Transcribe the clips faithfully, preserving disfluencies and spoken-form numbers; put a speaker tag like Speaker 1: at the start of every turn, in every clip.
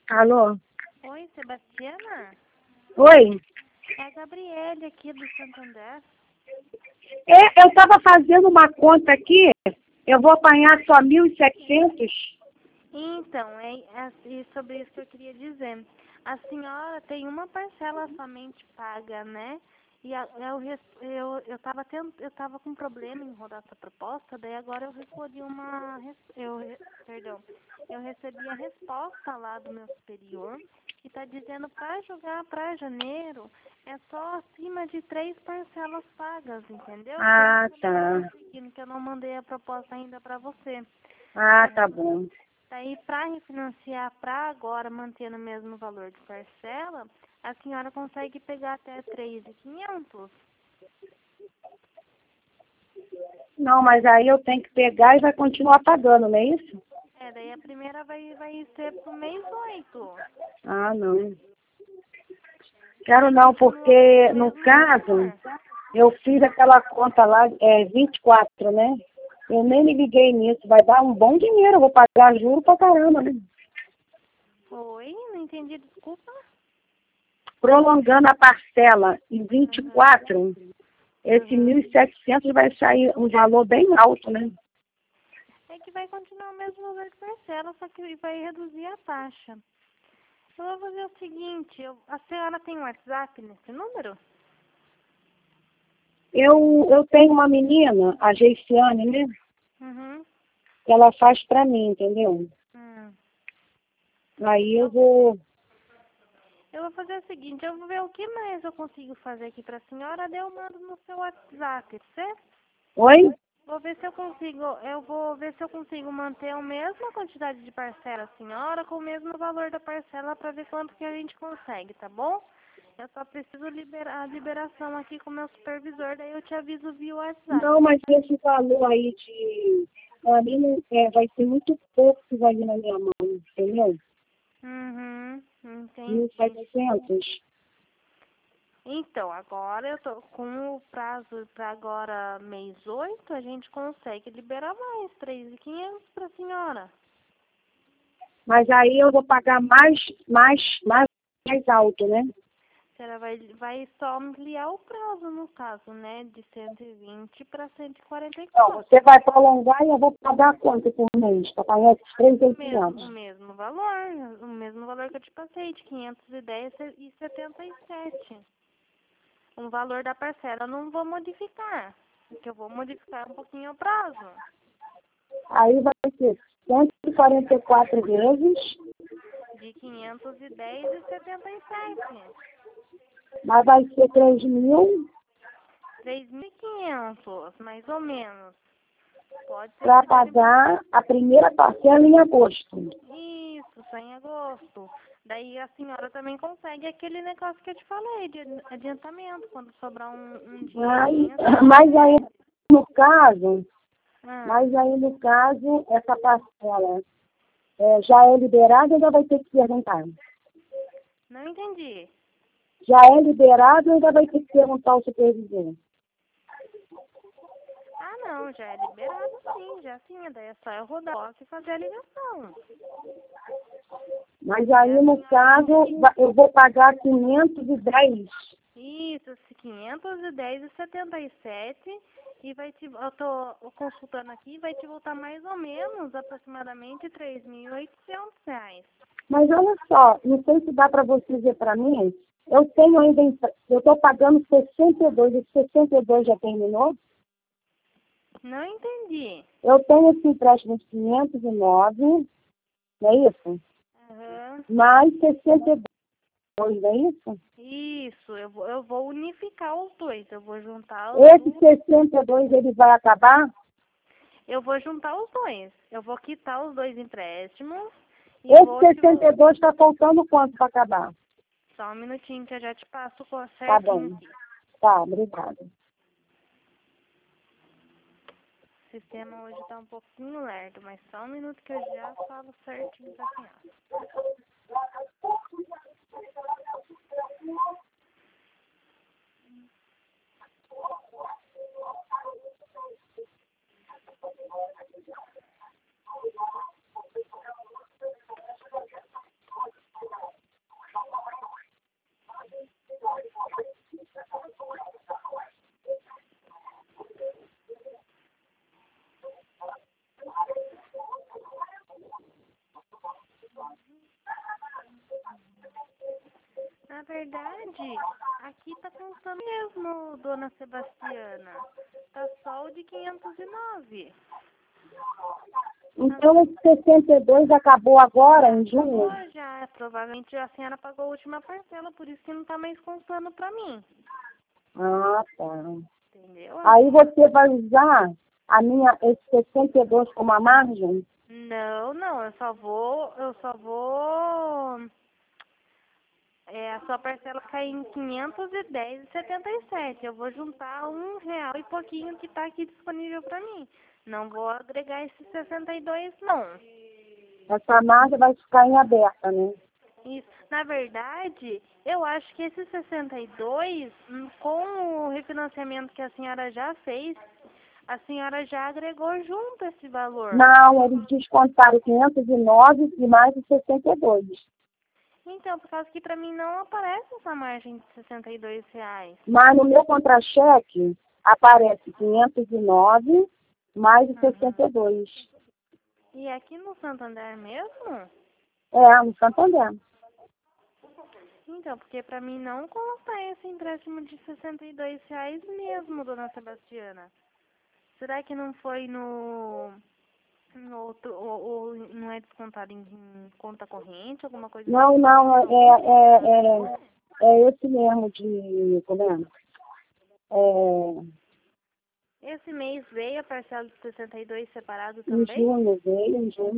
Speaker 1: Alô?
Speaker 2: Oi, Sebastiana?
Speaker 1: Oi?
Speaker 2: É a Gabriele aqui do Santander.
Speaker 1: É, eu estava fazendo uma conta aqui, eu vou apanhar só mil e setecentos.
Speaker 2: Então, é, é e sobre isso que eu queria dizer. A senhora tem uma parcela somente paga, né? E a, eu res- eu eu estava tendo, eu tava com problema em rodar essa proposta, daí agora eu respondi uma res- eu re- perdão, eu recebi a resposta lá do meu superior que está dizendo para jogar para janeiro é só acima de três parcelas pagas, entendeu? Por isso
Speaker 1: Ah,
Speaker 2: que eu não estou
Speaker 1: tá.
Speaker 2: conseguindo, que eu não mandei a proposta ainda para você.
Speaker 1: Ah, tá bom.
Speaker 2: Daí, para refinanciar para agora, manter no mesmo valor de parcela, a senhora consegue pegar até três mil e quinhentos.
Speaker 1: Não, mas aí eu tenho que pegar e vai continuar pagando, não é isso?
Speaker 2: É, daí a primeira vai, vai ser pro mês oito.
Speaker 1: Ah, não. Quero
Speaker 2: Daí
Speaker 1: não,
Speaker 2: continua com o
Speaker 1: porque no
Speaker 2: mesmo
Speaker 1: caso,
Speaker 2: valor.
Speaker 1: eu fiz aquela conta lá, é vinte e quatro, né? Eu nem me liguei nisso, vai dar um bom dinheiro, eu vou pagar juro pra caramba, né?
Speaker 2: Oi, não entendi, desculpa.
Speaker 1: Prolongando a parcela em vinte e
Speaker 2: Uhum,
Speaker 1: quatro, esse
Speaker 2: uhum.
Speaker 1: mil e setecentos vai sair um valor bem alto, né?
Speaker 2: É que vai continuar o mesmo valor de parcela, só que vai reduzir a taxa. Eu vou fazer o seguinte, eu, a senhora tem WhatsApp nesse número?
Speaker 1: Eu, eu tenho uma menina, a Geiciane, né?
Speaker 2: Uhum.
Speaker 1: Que ela faz pra mim, entendeu?
Speaker 2: Hum.
Speaker 1: Aí eu
Speaker 2: Eu
Speaker 1: vou...
Speaker 2: Eu vou fazer o seguinte, eu vou ver o que mais eu consigo fazer aqui pra senhora, daí eu mando no seu WhatsApp, certo?
Speaker 1: Oi?
Speaker 2: Vou ver se eu consigo, eu vou ver se eu consigo manter a mesma quantidade de parcela a senhora com o mesmo valor da parcela pra ver quanto que a gente consegue, tá bom? Eu só preciso liberar a liberação aqui com o meu supervisor, daí eu te aviso via WhatsApp.
Speaker 1: Não, mas esse valor aí de... Pra mim não- é, vai ser muito pouco que vai vir na minha mão, entendeu?
Speaker 2: Uhum,
Speaker 1: mil e
Speaker 2: entendi.
Speaker 1: setecentos.
Speaker 2: Então, agora eu tô com o prazo para agora mês oito, a gente consegue liberar mais, três mil e quinhentos para a senhora.
Speaker 1: Mas aí eu vou pagar mais, mais, mais, mais alto, né?
Speaker 2: A senhora vai, vai só ampliar o prazo, no caso, né, de cento e vinte para cento e quarenta e
Speaker 1: Não,
Speaker 2: quatro.
Speaker 1: você vai prolongar e eu vou pagar quanto por mês? Para pagar esses três mil e
Speaker 2: O mesmo, o
Speaker 1: quinhentos.
Speaker 2: mesmo valor, o mesmo valor que eu te passei, de quinhentos e dez e setenta e sete. O valor da parcela eu não vou modificar, porque eu vou modificar um pouquinho o prazo.
Speaker 1: Aí vai ser cento e quarenta e quatro vezes,
Speaker 2: De quinhentos e dez e setenta e sete.
Speaker 1: mas vai ser três mil
Speaker 2: três mil e quinhentos, mais ou menos. Pode ser que
Speaker 1: para
Speaker 2: libere um pouquinho.
Speaker 1: pagar a primeira parcela em agosto.
Speaker 2: Isso, só em agosto. Daí a senhora também consegue aquele negócio que eu te falei, de adiantamento. Quando sobrar um, um
Speaker 1: Aí,
Speaker 2: dinheirinho, a senhora
Speaker 1: mas aí,
Speaker 2: pede.
Speaker 1: no caso,
Speaker 2: Ah,
Speaker 1: mas aí no caso, essa parcela é, já é liberada ou ainda vai ter que perguntar?
Speaker 2: não entendi.
Speaker 1: Já é liberado ou ainda vai ter que perguntar ao supervisor?
Speaker 2: Ah, não, já é liberado sim, já sim. Daí é só eu rodar o e fazer a ligação.
Speaker 1: Mas
Speaker 2: Daí
Speaker 1: aí,
Speaker 2: a
Speaker 1: no
Speaker 2: senhora
Speaker 1: caso, va- eu vou pagar quinhentos e dez.
Speaker 2: isso, quinhentos e dez e setenta e sete e vai te, eu tô consultando aqui, vai te voltar mais ou menos, aproximadamente três mil e oitocentos reais.
Speaker 1: Mas olha só, não sei se dá para você dizer para mim, eu tenho ainda, empre- eu estou pagando sessenta e dois, esse sessenta e dois já terminou?
Speaker 2: Não entendi.
Speaker 1: Eu tenho esse empréstimo de quinhentos e nove, não é isso?
Speaker 2: Aham.
Speaker 1: Mais sessenta e dois, não é isso?
Speaker 2: Isso, eu vou, eu vou unificar os dois, eu vou juntar os
Speaker 1: Esse
Speaker 2: dois,
Speaker 1: sessenta e dois ele vai acabar?
Speaker 2: eu vou juntar os dois, eu vou quitar os dois empréstimos e
Speaker 1: Esse
Speaker 2: vou te
Speaker 1: sessenta
Speaker 2: vou,
Speaker 1: e dois está faltando quanto para acabar?
Speaker 2: só um minutinho que eu já te passo com
Speaker 1: Tá
Speaker 2: certinho
Speaker 1: bom.
Speaker 2: aqui.
Speaker 1: Tá, obrigada.
Speaker 2: O sistema hoje tá um pouquinho lerdo, mas só um minuto que eu já falo certinho pra senhora. verdade, aqui tá constando mesmo, dona Sebastiana. Tá só o de quinhentos e nove.
Speaker 1: Então, esse sessenta e dois acabou agora, em junho?
Speaker 2: Acabou já, provavelmente a senhora pagou a última parcela, por isso que não tá mais constando pra mim.
Speaker 1: Ah, tá.
Speaker 2: Entendeu?
Speaker 1: Aí você vai usar a minha, esse sessenta e dois como a margem?
Speaker 2: Não, não, eu só vou, eu só vou, é, a sua parcela cair em quinhentos e dez e setenta e sete. Eu vou juntar um real e pouquinho que tá aqui disponível pra mim. Não vou agregar esses sessenta e dois, não.
Speaker 1: Essa margem vai ficar em aberta, né?
Speaker 2: Isso. Na verdade, eu acho que esses sessenta e dois, hum, com o refinanciamento que a senhora já fez, a senhora já agregou junto esse valor.
Speaker 1: Não, eles descontaram quinhentos e nove e mais os sessenta e dois.
Speaker 2: Então, por causa que para mim não aparece essa margem de sessenta e dois reais.
Speaker 1: Mas no meu contra-cheque aparece quinhentos e nove mais os sessenta e dois.
Speaker 2: E aqui no Santander mesmo?
Speaker 1: É, no Santander.
Speaker 2: Então, porque para mim não consta esse empréstimo de sessenta e dois reais mesmo, dona Sebastiana. Será que não foi no, no outro, ou, ou não é descontado em, em conta corrente, alguma coisa
Speaker 1: Não,
Speaker 2: assim?
Speaker 1: não, é, é, é, é esse mesmo de, como é? É,
Speaker 2: Esse mês veio a parcela de sessenta e dois separado
Speaker 1: em
Speaker 2: também?
Speaker 1: junho veio, em junho.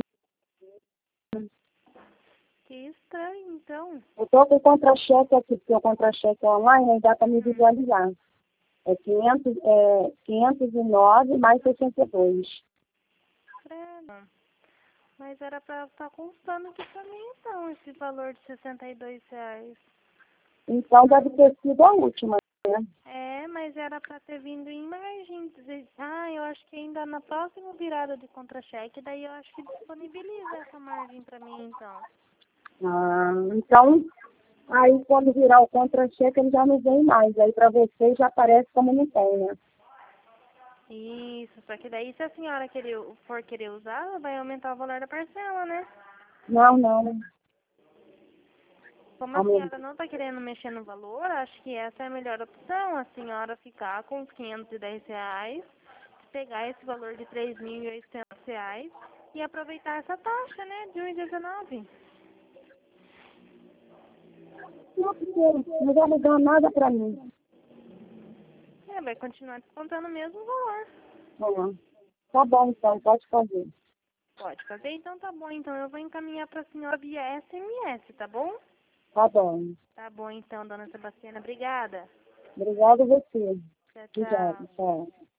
Speaker 2: Que estranho, então.
Speaker 1: Eu estou com o contra-cheque aqui, porque o contra-cheque é online ainda dá para me visualizar. É, quinhentos, é quinhentos e nove mais sessenta e dois.
Speaker 2: Credo. Mas era para estar constando aqui também, então, esse valor de sessenta e dois reais.
Speaker 1: Então deve ter sido a última, né?
Speaker 2: É, mas era para ter vindo em margem. dizer- Ah, eu acho que ainda na próxima virada de contra-cheque, daí eu acho que disponibiliza essa margem para mim, então.
Speaker 1: Ah, então, aí quando virar o contra-cheque ele já não vem mais. Aí para você já aparece como não tem, né?
Speaker 2: Isso, só que daí se a senhora querer, for querer usar, vai aumentar o valor da parcela, né?
Speaker 1: Não, não.
Speaker 2: Como a
Speaker 1: Aumenta.
Speaker 2: senhora não está querendo mexer no valor, acho que essa é a melhor opção, a senhora ficar com os quinhentos e dez reais, pegar esse valor de três mil e oitocentos reais e aproveitar essa taxa, né, de um e dezenove.
Speaker 1: Não, porque não vai mudar nada para mim.
Speaker 2: É, vai continuar descontando o mesmo valor.
Speaker 1: Ah, tá bom, então, pode fazer.
Speaker 2: Pode fazer? Então tá bom, então eu vou encaminhar para a senhora via S M S, tá bom?
Speaker 1: Tá bom.
Speaker 2: Tá bom então, dona Sebastiana, obrigada.
Speaker 1: Obrigada a você.
Speaker 2: Tchau,
Speaker 1: Obrigada,
Speaker 2: tchau.
Speaker 1: tchau.